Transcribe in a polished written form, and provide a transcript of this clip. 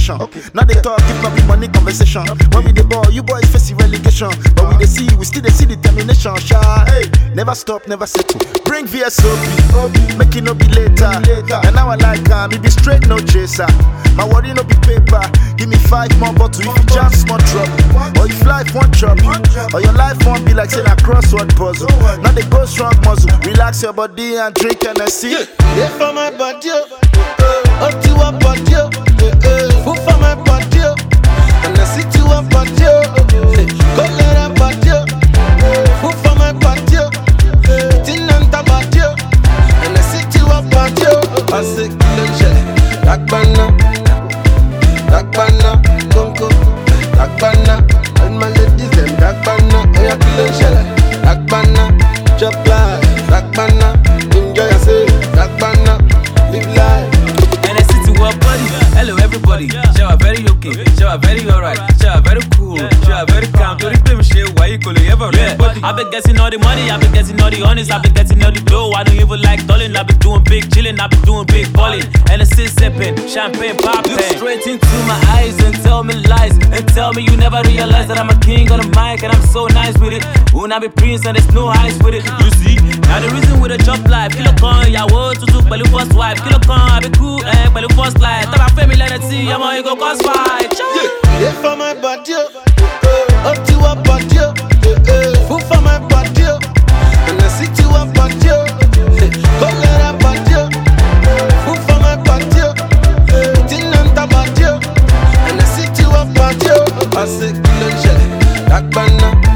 conversation. Now they talk, if not be money conversation. When we the ball, you boys facing relegation. But we still they see determination. Hey, never stop, never settle. Bring VSOP, make it no be later. And now I like me be straight, no chaser. My worry no be paper. Give me 5 more bottles if you jam small drop. Or if life won't chop, or your life won't be like saying a crossword puzzle. Now they go strong muzzle. Relax your body and drink Hennessy. Yeah, for my body, up to a body, food for my body, and I sit to a body, go let a body, food for my body, tin and tabati, and I sit to a body. I say, Black banana, Congo, Black banana, and my ladies them Black banana, I am killing shell. Black banana, chop life, Black banana, enjoy yourself, Black banana, live life. And I sit to our body, hello everybody. Show are very okay, show are very alright, show are very cool, show are very calm. Don't blame shit, why you call it ever? I've been getting all the money, I've been getting all the honest, I've been getting all the dough. I don't even like dolling, I've been doing big chilling, I've been doing big balling. And I sit sipping, champagne popping. Look straight into my eyes and tell me lies, and tell me you never realize that I'm a king on the mic and I'm so nice with it. When I be prince and there's no ice with it. You see, now the reason with a job life, kilo con, ya wo tutu pẹ̀lú first wife, kilo con, I be cool, pẹ̀lú first life. Tell my family let it see, I'm on go cause fight. Yeah, for my body, up to a body, food for my body, and I sit to a body, go let a body, food for my body, tin and tabati, and I sit to a body. I say, kill and shell, Black banana.